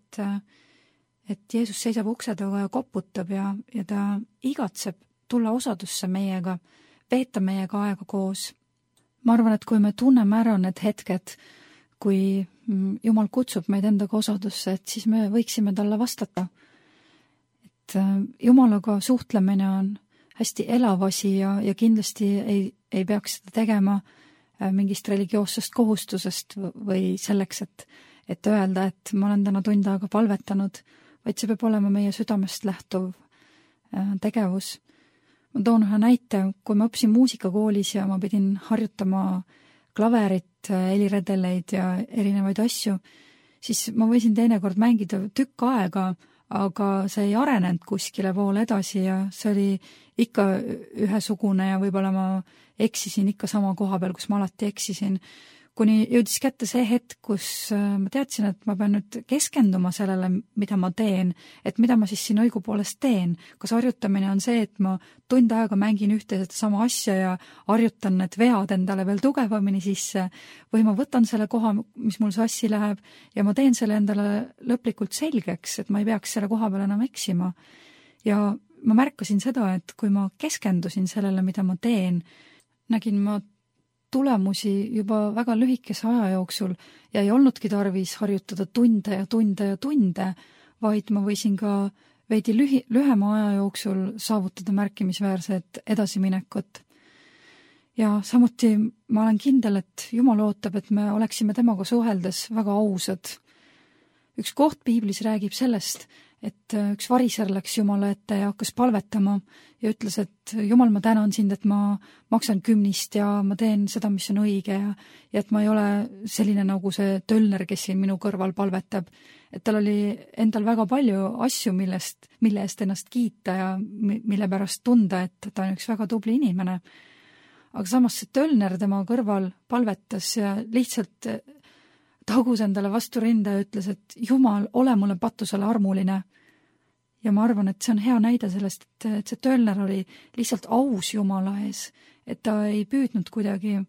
et Jeesus seisab ukse taga ja koputab ja ta igatseb tulla osadusse meiega, veeta meiega aega koos. Ma arvan, et kui me tunneme ära need hetked, kui Jumal kutsub meid endaga osadusse, et siis me võiksime talle vastata. Et Jumalaga suhtlemine on hästi elav asi ja kindlasti ei peaks seda tegema mingist religioossest kohustusest või selleks, et öelda, et ma olen täna tund aega palvetanud, vaid see peab olema meie südamest lähtuv tegevus. Ma toon ühe näite, kui ma õppisin muusikakoolis ja ma pidin harjutama klaverit, heliredeleid ja erinevaid asju, siis ma võisin teinekord mängida tükk aega, aga see ei arenenud kuskile poole edasi ja see oli ikka ühesugune ja võib-olla ma eksisin ikka sama koha peal, kus ma alati eksisin. Kuni jõudis kätte see hetk, kus ma teadsin, et ma pean nüüd keskenduma sellele, mida ma teen, et mida ma siis siin õigupoolest teen. Kas harjutamine on see, et ma tund aega mängin ühte sama asja ja harjutan need vead endale veel tugevamini sisse või ma võtan selle koha, mis mul sassi läheb ja ma teen selle endale lõplikult selgeks, et ma ei peaks selle koha peal enam eksima. Ja ma märkasin seda, et kui ma keskendusin sellele, mida ma teen, nägin ma tulemusi juba väga lühikese aja jooksul ja ei olnudki tarvis harjutada tunde ja tunde ja tunde, vaid ma võisin ka veidi lühema aja jooksul saavutada märkimisväärset edasiminekut. Ja samuti ma olen kindel, et Jumal ootab, et me oleksime temaga suheldes väga ausad. Üks koht piiblis räägib sellest, et üks variser läks Jumala ette ja hakkas palvetama ja ütles, et Jumal, ma tänan sind, et ma maksan 10 ja ma teen seda, mis on õige ja et ma ei ole selline nagu see tölner, kes siin minu kõrval palvetab. Et tal oli endal väga palju asju, mille eest ennast kiita ja mille pärast tunda, et ta on üks väga tubli inimene. Aga samas see tölner tema kõrval palvetas ja lihtsalt tagus endale vastu rinda ja ütles, et Jumal, ole mulle patusele armuline. Ja ma arvan, et see on hea näide sellest, et see tölner oli lihtsalt aus Jumala ees, et ta ei püüdnud kuidagi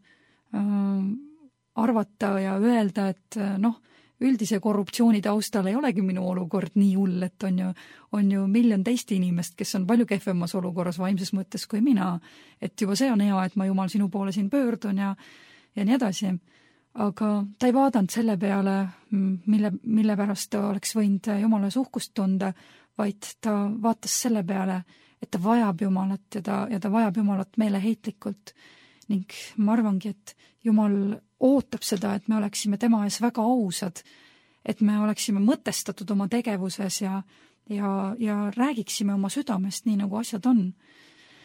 arvata ja öelda, et üldise korruptsiooni taustal ei olegi minu olukord nii hull, et on ju miljon teist inimest, kes on palju kehvemas olukorras vaimses mõttes kui mina, et juba see on hea, et ma Jumal sinu poole siin pöördun ja nii edasi. Aga ta ei vaadanud selle peale, mille pärast ta oleks võinud Jumala suhkust tunda, vaid ta vaatas selle peale, et ta vajab Jumalat ja ta vajab Jumalat meeleheitlikult. Ning ma arvangi, et Jumal ootab seda, et me oleksime tema ees väga ausad, et me oleksime mõtestatud oma tegevuses ja räägiksime oma südamest nii, nagu asjad on.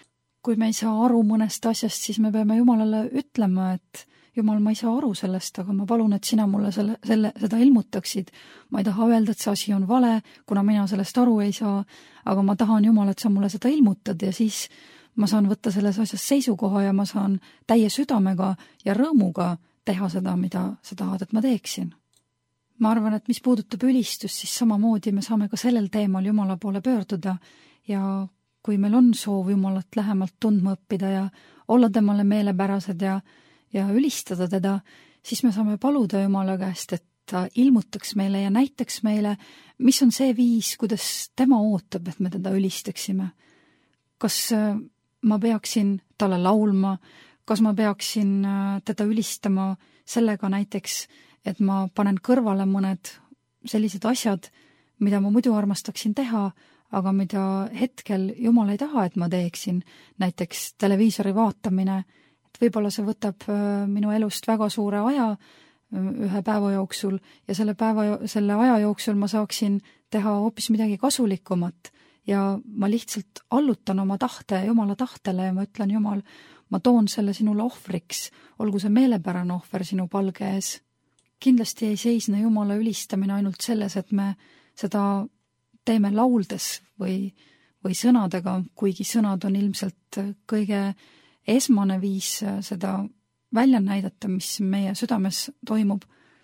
kui me ei saa aru mõnest asjast, siis me peame Jumalale ütlema, et Jumal, ma ei saa aru sellest, aga ma palun, et sina mulle seda ilmutaksid. Ma ei taha öelda, et see asi on vale, kuna mina sellest aru ei saa, aga ma tahan, Jumal, et sa mulle seda ilmutad ja siis ma saan võtta selles asjas seisukoha ja ma saan täie südamega ja rõõmuga teha seda, mida sa tahad, et ma teeksin. Ma arvan, et mis puudutab ülistust, siis samamoodi me saame ka sellel teemal Jumala poole pöörduda ja kui meil on soov Jumalat lähemalt tundma õppida ja olla temale meelepärased ja ülistada teda, siis me saame paluda Jumala käest, et ta ilmutaks meile ja näitaks meile, mis on see viis, kuidas tema ootab, et me teda ülistaksime. Kas ma peaksin talle laulma, kas ma peaksin teda ülistama sellega näiteks, et ma panen kõrvale mõned sellised asjad, mida ma muidu armastaksin teha, aga mida hetkel Jumal ei taha, et ma teeksin, näiteks televiisori vaatamine, et võib-olla see võtab minu elust väga suure aja ühe päeva jooksul ja selle aja jooksul ma saaksin teha hoopis midagi kasulikumat ja ma lihtsalt allutan oma tahte Jumala tahtele ja ma ütlen, Jumal, ma toon selle sinule ohvriks, olgu see meelepärane ohver sinu palge ees. Kindlasti ei seisne Jumala ülistamine ainult selles, et me seda teeme lauldes või sõnadega, kuigi sõnad on ilmselt kõige esmane viis seda välja näidata, mis meie südames toimub.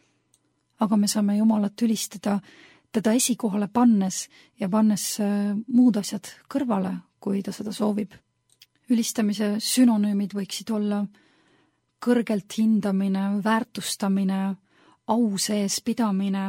Aga me saame Jumalat ülistada teda esikohale pannes ja pannes muud asjad kõrvale, kui ta seda soovib. Ülistamise sünonüümid võiksid olla kõrgelt hindamine, väärtustamine, au sees pidamine,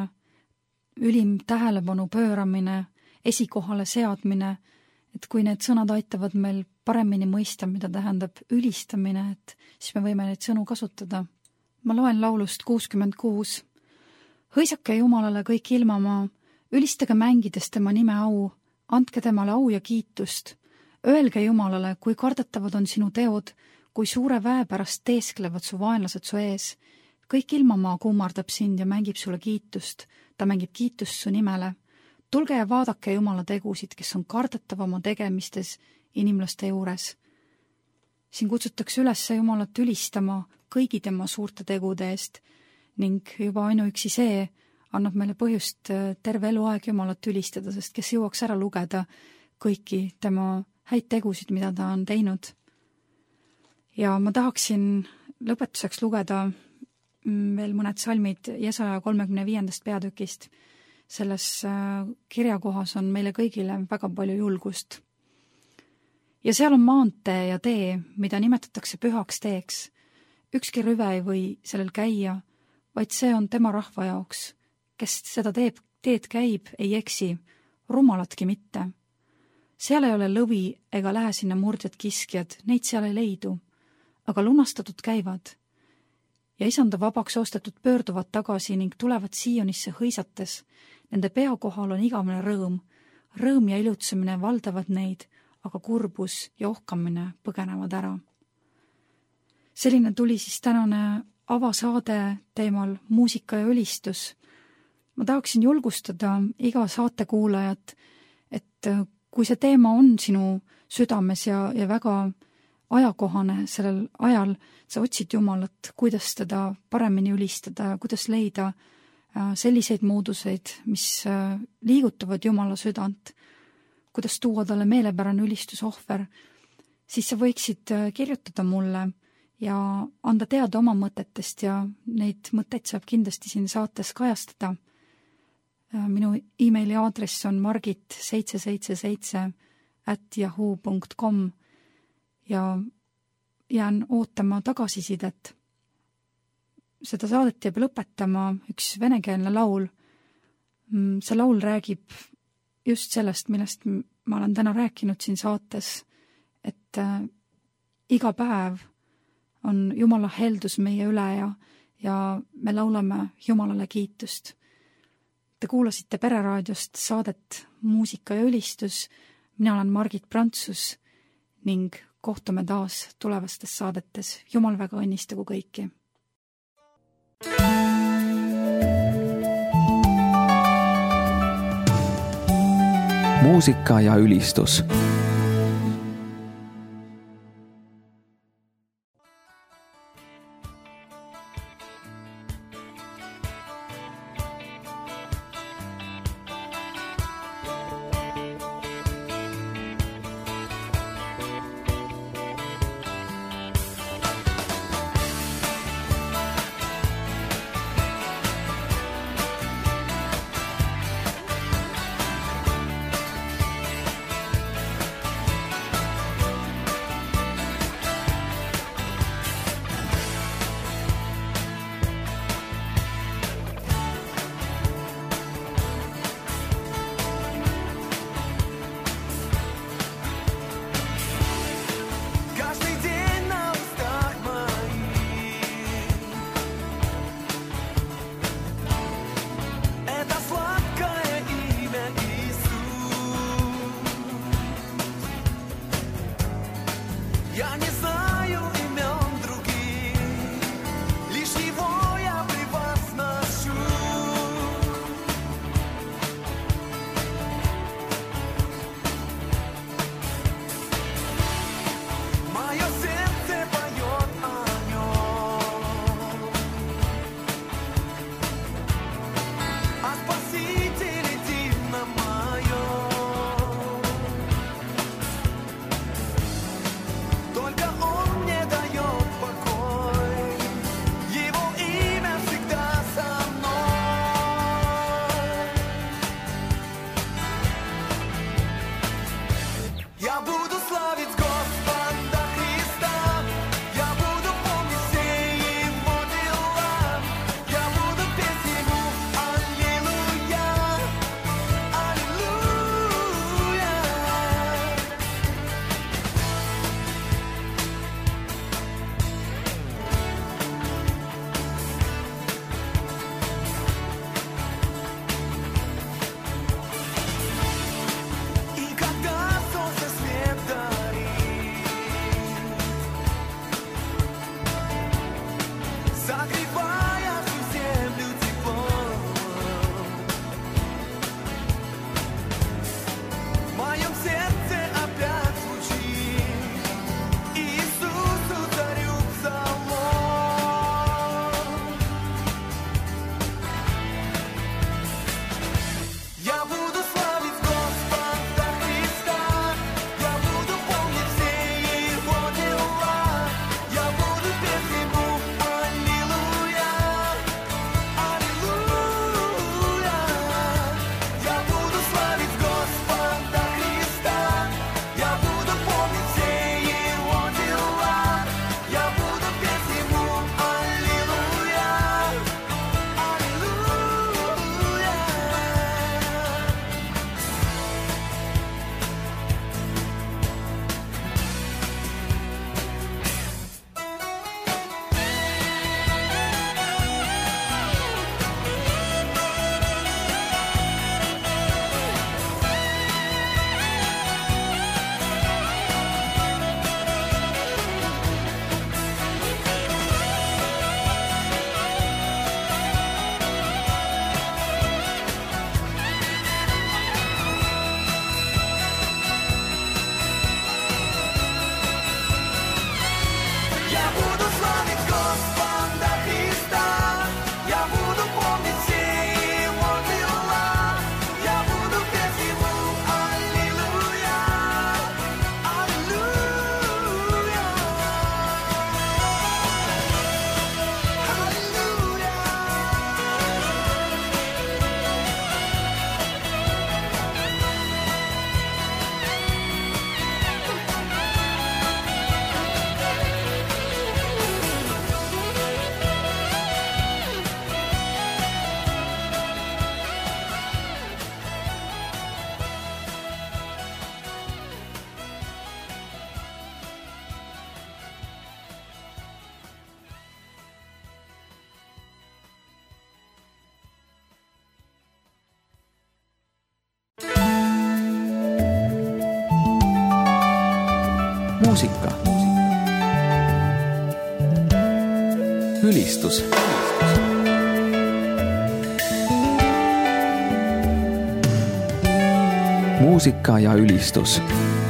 ülim tähelepanu pööramine, esikohale seadmine, et kui need sõnad aitavad meil paremini mõista, mida tähendab ülistamine, et siis me võime neid sõnu kasutada. Ma loen laulust 66. Hõisake Jumalale kõik ilmamaa, ülistage mängides tema nime au, andke temale au ja kiitust. Öelge Jumalale, kui kardetavad on sinu teod, kui suure väe pärast teesklevad su vaenlased su ees. Kõik ilmamaa kummardab sind ja mängib sulle kiitust, ta mängib kiitust su nimele. Tulge ja vaadake Jumala tegusid, kes on kardetav oma tegemistes inimlaste juures. Siin kutsutakse üles Jumalat ülistama kõigi tema suurte tegude eest ning juba ainuüksi see annab meile põhjust terve eluaeg Jumalat ülistada, sest kes jõuaks ära lugeda kõiki tema häid tegusid, mida ta on teinud. Ja ma tahaksin lõpetuseks lugeda veel mõned salmid Jesaja 35. peatükist. Selles kirjakohas on meile kõigile väga palju julgust. Ja seal on maantee ja tee, mida nimetatakse pühaks teeks. Ükski rüve ei või sellel käia, vaid see on tema rahva jaoks. Kes seda teed käib, ei eksi, rumalatki mitte. Seal ei ole lõvi ega lähe sinna murdjad kiskjad, neid seal ei leidu, aga lunastatud käivad. Ja isanda vabaks ostetud pöörduvad tagasi ning tulevad Siionisse hõisates. Nende pea kohal on igavene rõõm. Rõõm ja ilutsemine valdavad neid, aga kurbus ja ohkamine põgenevad ära. Selline tuli siis tänane avasaade teemal muusika ja ülistus. Ma tahaksin julgustada iga saatekuulajat, et kui see teema on sinu südames ja väga ajakohane sellel ajal, sa otsid Jumalat, kuidas teda paremini ülistada ja kuidas leida selliseid mooduseid, mis liigutavad Jumala südant, kuidas tuua talle meelepärane ülistusohver, siis sa võiksid kirjutada mulle ja anda teada oma mõtetest ja neid mõtteid saab kindlasti siin saates kajastada. Minu e-maili aadress on margit777@yahoo.com ja jään ootama tagasisidet. Seda saadet jääb lõpetama üks venekeelne laul. See laul räägib just sellest, millest ma olen täna rääkinud siin saates, et iga päev on Jumala heldus meie üle ja me laulame Jumalale kiitust. Te kuulasite Pereraadiost saadet Muusika ja ülistus. Mina olen Margit Prantsus ning kohtume taas tulevastes saadetes. Jumal väga õnnistagu kõiki. Muusika ja ülistus. muusika. Ülistus. Muusika ja ülistus